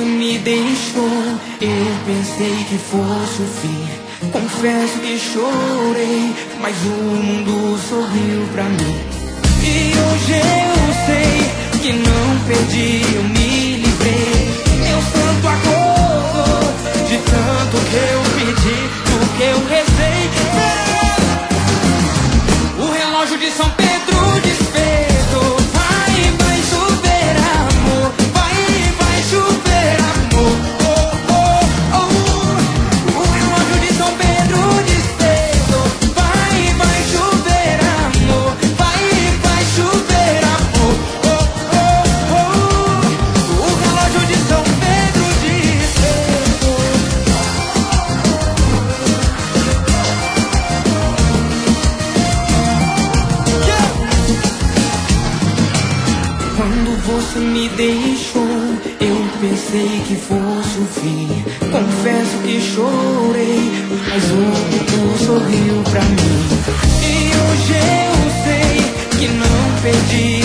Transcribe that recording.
você me deixou, eu pensei que fosse o fim. Confesso que chorei, mas o mundo sorriu pra mim. E hoje eu sei que não perdi, eu me livrei. Meu santo acordo, de tanto que eu pedi, do que eu rezei. O relógio de São Pedro despertou. Vai chover amor, vai chover amor. Oh, oh, oh. O relógio de São Pedro despertou. Vai chover amor, vai chover amor. Oh, oh, oh. O relógio de São Pedro despertou. Quando você me deixou, eu pensei que fosse o fim. Confesso que chorei, mas o mundo sorriu pra mim. E hoje eu sei que não perdi.